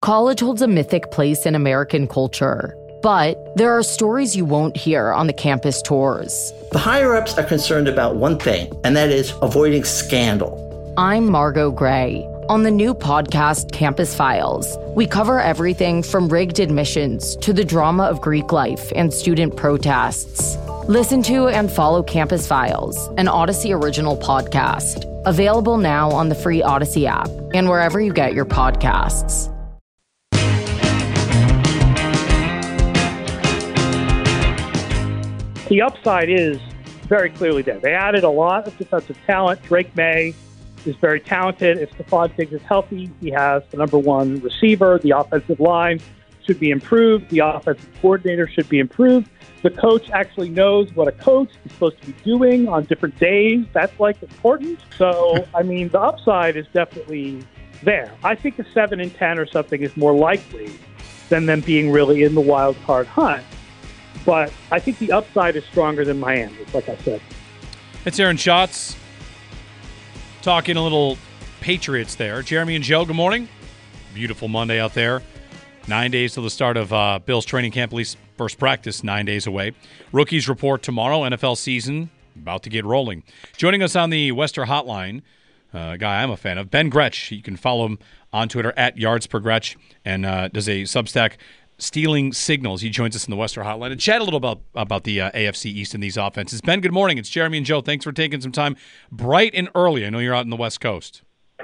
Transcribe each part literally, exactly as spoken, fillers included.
College holds a mythic place in American culture, but there are stories you won't hear on the campus tours. The higher-ups are concerned about one thing, and that is avoiding scandal. I'm Margot Gray. On the new podcast, Campus Files, we cover everything from rigged admissions to the drama of Greek life and student protests. Listen to and follow Campus Files, an Odyssey original podcast. Available now on the free Odyssey app and wherever you get your podcasts. The upside is very clearly there. They added a lot of defensive talent. Drake May is very talented. If Stephon Diggs is healthy, he has the number one receiver. The offensive line should be improved. The offensive coordinator should be improved. The coach actually knows what a coach is supposed to be doing on different days. That's, like, important. So, I mean, the upside is definitely there. I think a seven and ten or something is more likely than them being really in the wild card hunt. But I think the upside is stronger than Miami, like I said. It's Aaron Schatz talking a little Patriots there. Jeremy and Joe, good morning. Beautiful Monday out there. Nine days till the start of uh, Bills training camp, at least first practice, nine days away. Rookies report tomorrow. N F L season about to get rolling. Joining us on the Wester Hotline, uh, a guy I'm a fan of, Ben Gretch. You can follow him on Twitter at yardspergretch, and uh, does a Substack, Stealing Signals. He joins us in the Wester Hotline and chat a little about about the uh, A F C East and these offenses. Ben, good morning. It's Jeremy and Joe. Thanks for taking some time bright and early. I know you're out in the West Coast.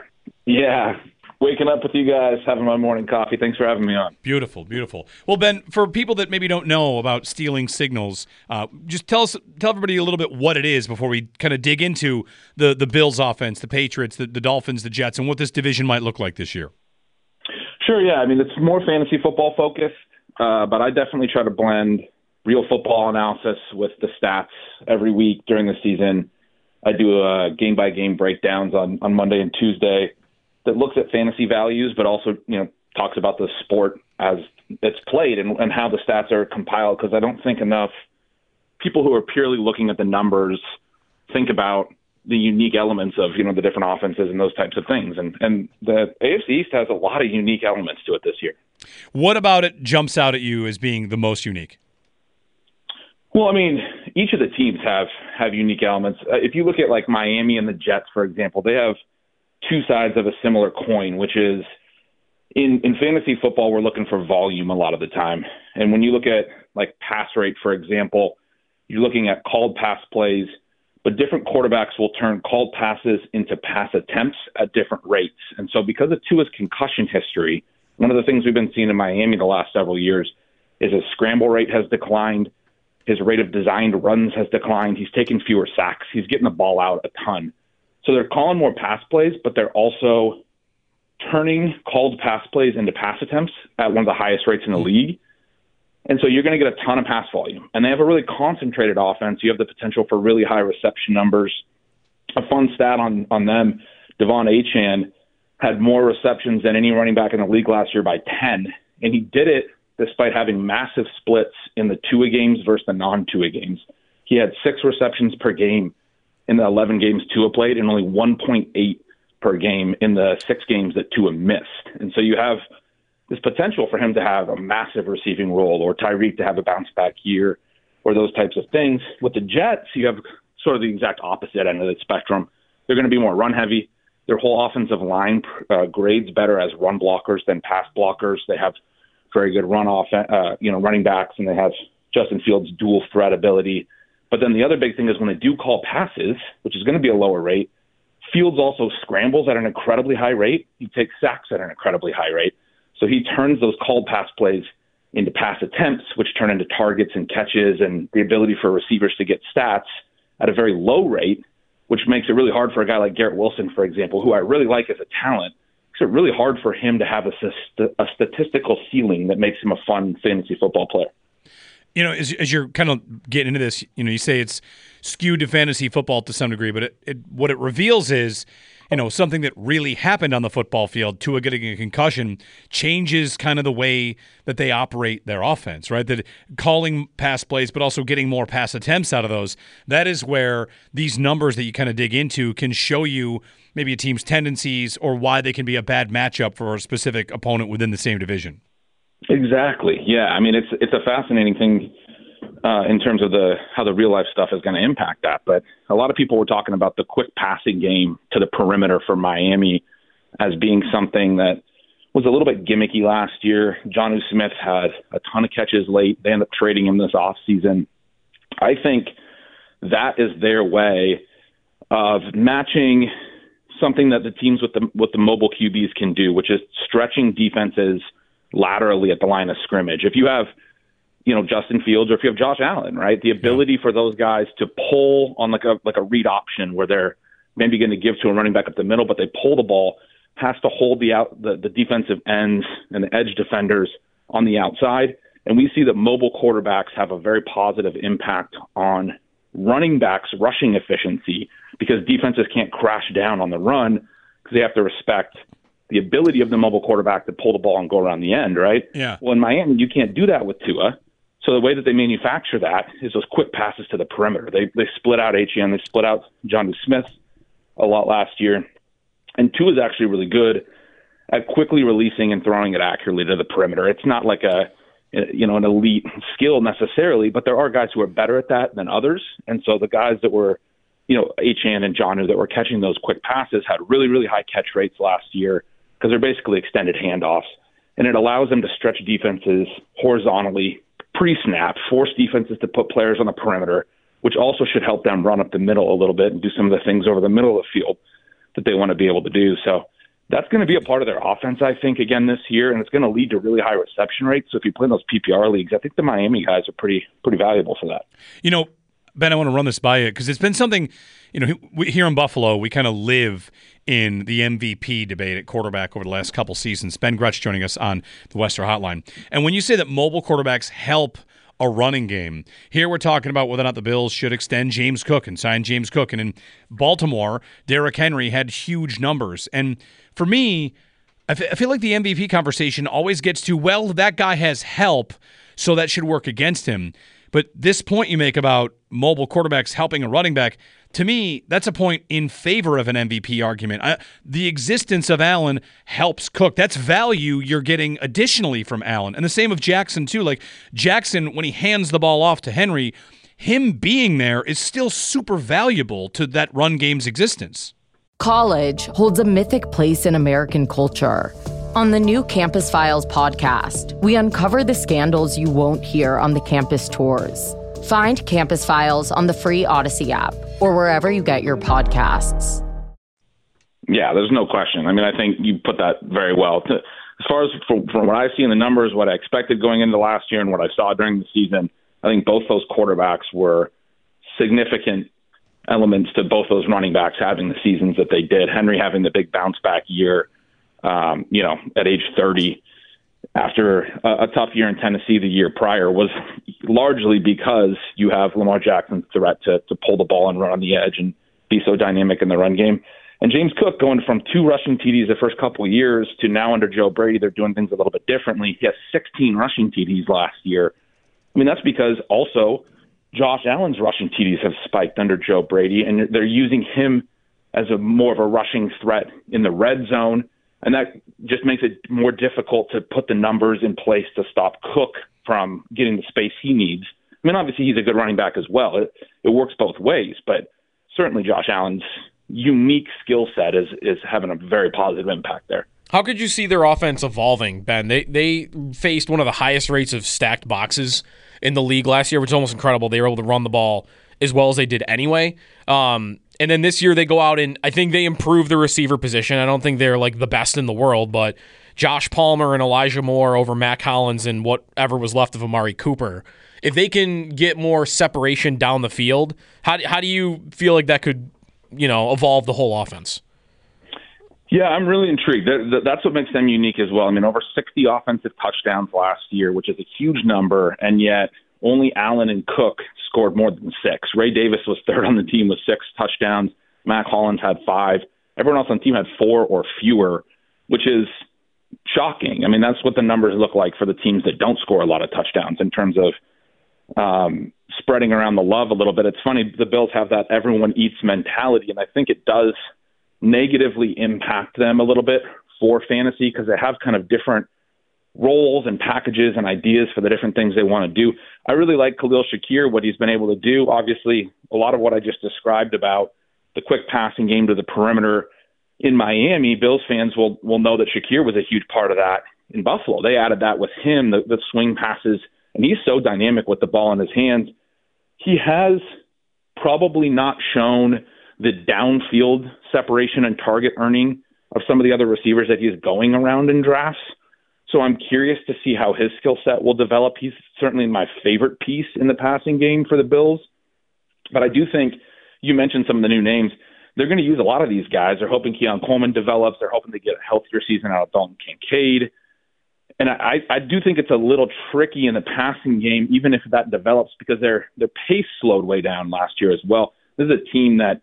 Yeah. Waking up with you guys, having my morning coffee. Thanks for having me on. Beautiful, beautiful. Well, Ben, for people that maybe don't know about Stealing Signals, uh, just tell us, tell everybody a little bit what it is before we kind of dig into the the Bills offense, the Patriots, the, the Dolphins, the Jets, and what this division might look like this year. Sure, yeah. I mean, it's more fantasy football focused, uh, but I definitely try to blend real football analysis with the stats every week during the season. I do uh, game-by-game breakdowns on, on Monday and Tuesday that looks at fantasy values, but also, you know, talks about the sport as it's played and, and how the stats are compiled, because I don't think enough people who are purely looking at the numbers think about the unique elements of, you know, the different offenses and those types of things. And, and the A F C East has a lot of unique elements to it this year. What about it jumps out at you as being the most unique? Well, I mean, each of the teams have, have unique elements. Uh, if you look at, like, Miami and the Jets, for example, they have two sides of a similar coin, which is in, in fantasy football, we're looking for volume a lot of the time. And when you look at, like, pass rate, for example, you're looking at called pass plays, but different quarterbacks will turn called passes into pass attempts at different rates. And so because of Tua's concussion history, one of the things we've been seeing in Miami the last several years is his scramble rate has declined. His rate of designed runs has declined. He's taking fewer sacks. He's getting the ball out a ton. So they're calling more pass plays, but they're also turning called pass plays into pass attempts at one of the highest rates in the league. And so you're going to get a ton of pass volume. And they have a really concentrated offense. You have the potential for really high reception numbers. A fun stat on, on them, Devon Achane had more receptions than any running back in the league last year by ten. And he did it despite having massive splits in the Tua games versus the non-Tua games. He had six receptions per game in the eleven games Tua played, and only one point eight per game in the six games that Tua missed. And so you have this potential for him to have a massive receiving role, or Tyreek to have a bounce-back year, or those types of things. With the Jets, you have sort of the exact opposite end of the spectrum. They're going to be more run-heavy. Their whole offensive line uh, grades better as run blockers than pass blockers. They have very good run off, uh, you know, running backs, and they have Justin Fields' dual threat ability. But then the other big thing is when they do call passes, which is going to be a lower rate, Fields also scrambles at an incredibly high rate. He takes sacks at an incredibly high rate. So he turns those called pass plays into pass attempts, which turn into targets and catches and the ability for receivers to get stats at a very low rate, which makes it really hard for a guy like Garrett Wilson, for example, who I really like as a talent. Makes it really hard for him to have a, a statistical ceiling that makes him a fun fantasy football player. You know, as, as you're kind of getting into this, you know, you say it's skewed to fantasy football to some degree, but it, it, what it reveals is you know, something that really happened on the football field, Tua getting a concussion, changes kind of the way that they operate their offense, right? That calling pass plays, but also getting more pass attempts out of those. That is where these numbers that you kind of dig into can show you maybe a team's tendencies or why they can be a bad matchup for a specific opponent within the same division. Exactly. Yeah. I mean, it's it's a fascinating thing uh, in terms of the how the real life stuff is going to impact that. But a lot of people were talking about the quick passing game to the perimeter for Miami as being something that was a little bit gimmicky last year. Jonnu Smith had a ton of catches late. They ended up trading him this offseason. I think that is their way of matching something that the teams with the with the mobile Q Bs can do, which is stretching defenses laterally at the line of scrimmage. If you have, you know, Justin Fields or if you have Josh Allen, right, the ability for those guys to pull on like a like a read option where they're maybe going to give to a running back up the middle, but they pull the ball, has to hold the out the, the defensive ends and the edge defenders on the outside. And we see that mobile quarterbacks have a very positive impact on running backs' rushing efficiency because defenses can't crash down on the run because they have to respect the ability of the mobile quarterback to pull the ball and go around the end, right? Yeah. Well, in Miami, you can't do that with Tua. So the way that they manufacture that is those quick passes to the perimeter. They they split out H E N, they split out Jonnu Smith a lot last year. And Tua is actually really good at quickly releasing and throwing it accurately to the perimeter. It's not like a you know an elite skill necessarily, but there are guys who are better at that than others. And so the guys that were, you know, H E N and Jonnu that were catching those quick passes had really, really high catch rates last year because they're basically extended handoffs. And it allows them to stretch defenses horizontally pre-snap, force defenses to put players on the perimeter, which also should help them run up the middle a little bit and do some of the things over the middle of the field that they want to be able to do. So that's going to be a part of their offense, I think, again this year, and it's going to lead to really high reception rates. So if you play in those P P R leagues, I think the Miami guys are pretty pretty valuable for that. You know, Ben, I want to run this by you because it's been something, you know, we, here in Buffalo, we kind of live in the M V P debate at quarterback over the last couple seasons. Ben Gretsch joining us on the Wester Hotline. And when you say that mobile quarterbacks help a running game, here we're talking about whether or not the Bills should extend James Cook and sign James Cook. And in Baltimore, Derrick Henry had huge numbers. And for me, I, f- I feel like the M V P conversation always gets to, well, that guy has help, so that should work against him. But this point you make about mobile quarterbacks helping a running back, to me, that's a point in favor of an M V P argument. I, the existence of Allen helps Cook. That's value you're getting additionally from Allen. And the same of Jackson, too. Like, Jackson, when he hands the ball off to Henry, him being there is still super valuable to that run game's existence. College holds a mythic place in American culture. On the new Campus Files podcast, we uncover the scandals you won't hear on the campus tours. Find Campus Files on the free Odyssey app or wherever you get your podcasts. Yeah, there's no question. I mean, I think you put that very well. As far as from, from what I see in the numbers, what I expected going into last year and what I saw during the season, I think both those quarterbacks were significant elements to both those running backs having the seasons that they did. Henry having the big bounce back year, um, you know, at age thirty after a, a tough year in Tennessee the year prior was largely because you have Lamar Jackson's threat to, to pull the ball and run on the edge and be so dynamic in the run game. And James Cook going from two rushing T Ds the first couple of years to now under Joe Brady, they're doing things a little bit differently. He has sixteen rushing T Ds last year. I mean, that's because also Josh Allen's rushing T Ds have spiked under Joe Brady, and they're using him as a more of a rushing threat in the red zone. And that just makes it more difficult to put the numbers in place to stop Cook from getting the space he needs. I mean, obviously he's a good running back as well. It, it works both ways, but certainly Josh Allen's unique skill set is is having a very positive impact there. How could you see their offense evolving, Ben? They they faced one of the highest rates of stacked boxes in the league last year, which is almost incredible. They were able to run the ball as well as they did anyway. Um, and then this year they go out and I think they improve the receiver position. I don't think they're like the best in the world, but Josh Palmer and Elijah Moore over Mac Hollins and whatever was left of Amari Cooper. If they can get more separation down the field, how how do you feel like that could, you know, evolve the whole offense? Yeah, I'm really intrigued. That's what makes them unique as well. I mean, over sixty offensive touchdowns last year, which is a huge number, and yet only Allen and Cook scored more than six. Ray Davis was third on the team with six touchdowns. Mac Hollins had five. Everyone else on the team had four or fewer, which is shocking. I mean, that's what the numbers look like for the teams that don't score a lot of touchdowns in terms of um, spreading around the love a little bit. It's funny, the Bills have that everyone eats mentality, and I think it does negatively impact them a little bit for fantasy because they have kind of different roles and packages and ideas for the different things they want to do. I really like Khalil Shakir, what he's been able to do. Obviously, a lot of what I just described about the quick passing game to the perimeter in Miami, Bills fans will will know that Shakir was a huge part of that in Buffalo. They added that with him, the, the swing passes, and he's so dynamic with the ball in his hands. He has probably not shown the downfield separation and target earning of some of the other receivers that he's going around in drafts. So I'm curious to see how his skill set will develop. He's certainly my favorite piece in the passing game for the Bills. But I do think you mentioned some of the new names. They're going to use a lot of these guys. They're hoping Keon Coleman develops. They're hoping to get a healthier season out of Dalton Kincaid. And I, I do think it's a little tricky in the passing game, even if that develops, because their their pace slowed way down last year as well. This is a team that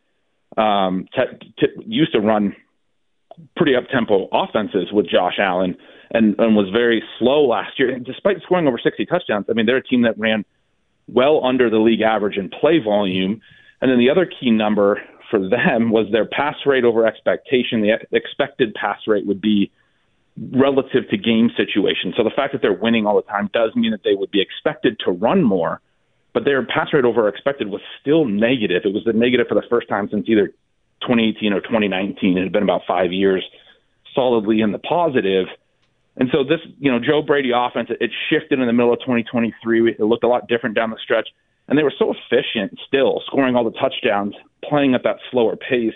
um, t- t- used to run pretty up-tempo offenses with Josh Allen and, and was very slow last year. And despite scoring over sixty touchdowns, I mean, they're a team that ran well under the league average in play volume. And then the other key number for them was their pass rate over expectation. The expected pass rate would be relative to game situation. So the fact that they're winning all the time does mean that they would be expected to run more, but their pass rate over expected was still negative. It was the negative for the first time since either twenty eighteen or twenty nineteen. It had been about five years solidly in the positive. And so this, you know, Joe Brady offense, it shifted in the middle of twenty twenty-three. It looked a lot different down the stretch. And they were so efficient still, scoring all the touchdowns, playing at that slower pace.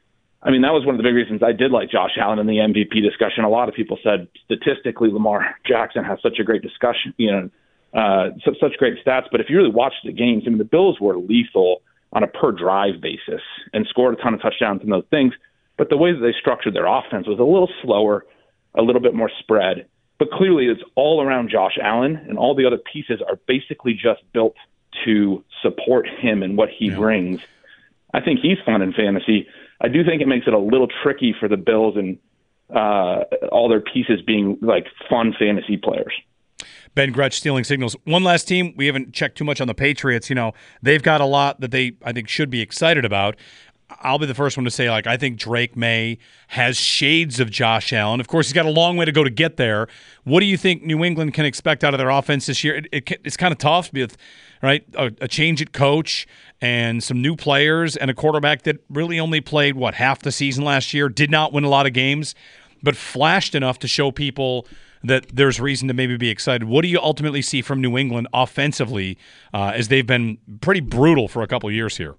I mean, that was one of the big reasons I did like Josh Allen in the M V P discussion. A lot of people said statistically Lamar Jackson has such a great discussion, you know, uh, such, such great stats. But if you really watch the games, I mean, the Bills were lethal on a per drive basis and scored a ton of touchdowns and those things. But the way that they structured their offense was a little slower, a little bit more spread. But clearly it's all around Josh Allen, and all the other pieces are basically just built to support him and what he yeah. brings. I think he's fun in fantasy. I do think it makes it a little tricky for the Bills and uh, all their pieces being like fun fantasy players. Ben Gretsch stealing signals. One last team. We haven't checked too much on the Patriots. You know, they've got a lot that they, I think, should be excited about. I'll be the first one to say, like, I think Drake May has shades of Josh Allen. Of course, he's got a long way to go to get there. What do you think New England can expect out of their offense this year? It, it, it's kind of tough with, right, a, a change at coach and some new players and a quarterback that really only played, what, half the season last year, did not win a lot of games, but flashed enough to show people that there's reason to maybe be excited. What do you ultimately see from New England offensively uh, as they've been pretty brutal for a couple of years here?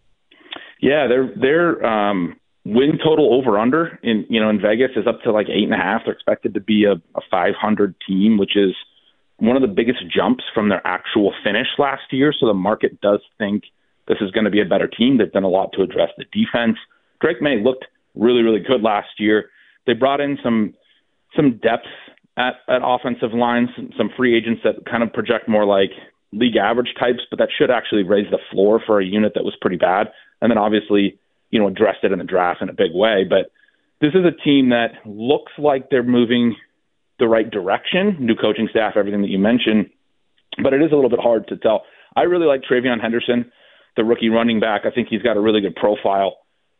Yeah, their their um, win total over under in you know in Vegas is up to like eight and a half. They're expected to be a, a five hundred team, which is one of the biggest jumps from their actual finish last year. So the market does think this is going to be a better team. They've done a lot to address the defense. Drake May looked really really good last year. They brought in some some depth at, at offensive lines, some, some free agents that kind of project more like league average types, but that should actually raise the floor for a unit that was pretty bad. And then obviously, you know, addressed it in the draft in a big way. But this is a team that looks like they're moving the right direction, new coaching staff, everything that you mentioned. But it is a little bit hard to tell. I really like Travion Henderson, the rookie running back. I think he's got a really good profile.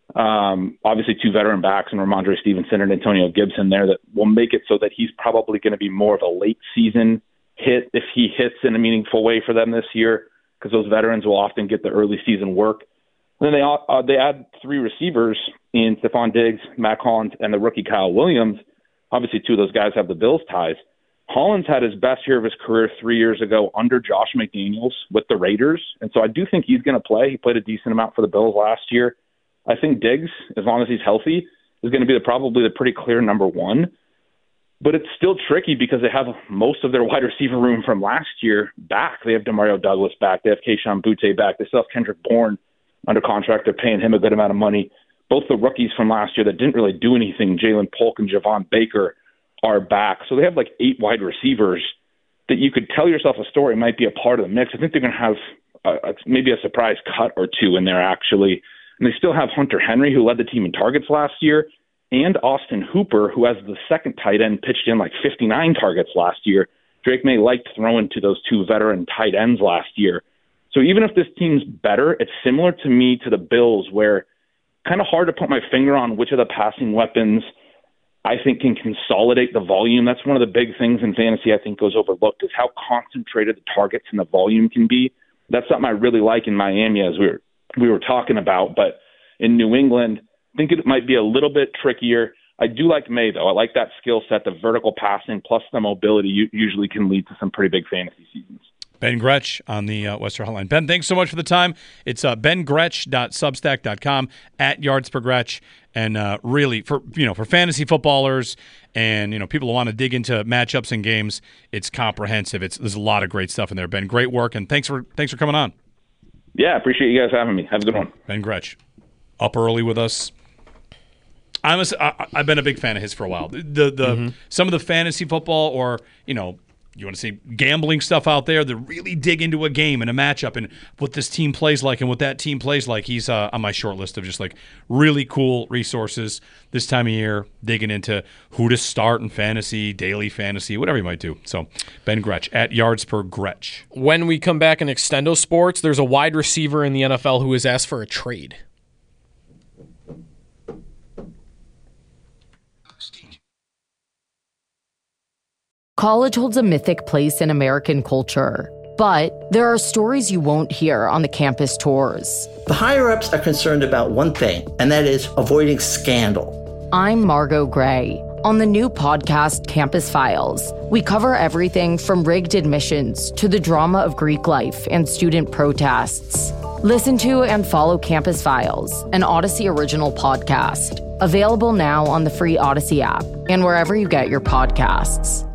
Um, obviously, two veteran backs and Ramondre Stevenson and Antonio Gibson there that will make it so that he's probably going to be more of a late season hit if he hits in a meaningful way for them this year, because those veterans will often get the early season work. Then they uh, they add three receivers in Stephon Diggs, Matt Hollins, and the rookie Kyle Williams. Obviously, two of those guys have the Bills ties. Hollins had his best year of his career three years ago under Josh McDaniels with the Raiders, and so I do think he's going to play. He played a decent amount for the Bills last year. I think Diggs, as long as he's healthy, is going to be the, probably the pretty clear number one. But it's still tricky because they have most of their wide receiver room from last year back. They have Demario Douglas back. They have Kayshon Boutte back. They still have Kendrick Bourne under contract. They're paying him a good amount of money. Both the rookies from last year that didn't really do anything, Jalen Polk and Javon Baker, are back. So they have like eight wide receivers that you could tell yourself a story might be a part of the mix. I think they're going to have a, a, maybe a surprise cut or two in there, actually. And they still have Hunter Henry, who led the team in targets last year, and Austin Hooper, who as the second tight end pitched in like fifty-nine targets last year. Drake May liked throwing to those two veteran tight ends last year. So even if this team's better, it's similar to me to the Bills, where kind of hard to put my finger on which of the passing weapons I think can consolidate the volume. That's one of the big things in fantasy I think goes overlooked, is how concentrated the targets and the volume can be. That's something I really like in Miami, as we were we were talking about. But in New England, I think it might be a little bit trickier. I do like May, though. I like that skill set. The vertical passing plus the mobility usually can lead to some pretty big fantasy seasons. Ben Gretch on the uh, Western Hotline. Ben, thanks so much for the time. It's uh, ben gretch dot substack dot com, at yards per Gretch. And uh, really, for you know, for fantasy footballers and you know people who want to dig into matchups and games, it's comprehensive. It's there's a lot of great stuff in there. Ben, great work, and thanks for thanks for coming on. Yeah, appreciate you guys having me. Have a good one. Ben Gretch, up early with us. I'm a, I, I've been a big fan of his for a while. The the mm-hmm. Some of the fantasy football, or you know, you want to see gambling stuff out there that really dig into a game and a matchup and what this team plays like and what that team plays like. He's uh, on my short list of just like really cool resources this time of year, digging into who to start in fantasy, daily fantasy, whatever you might do. So Ben Gretch, at yards per Gretch. When we come back in Extendo Sports, there's a wide receiver in the N F L who has asked for a trade. College holds a mythic place in American culture, but there are stories you won't hear on the campus tours. The higher-ups are concerned about one thing, and that is avoiding scandal. I'm Margot Gray. On the new podcast, Campus Files, we cover everything from rigged admissions to the drama of Greek life and student protests. Listen to and follow Campus Files, an Odyssey original podcast. Available now on the free Odyssey app and wherever you get your podcasts.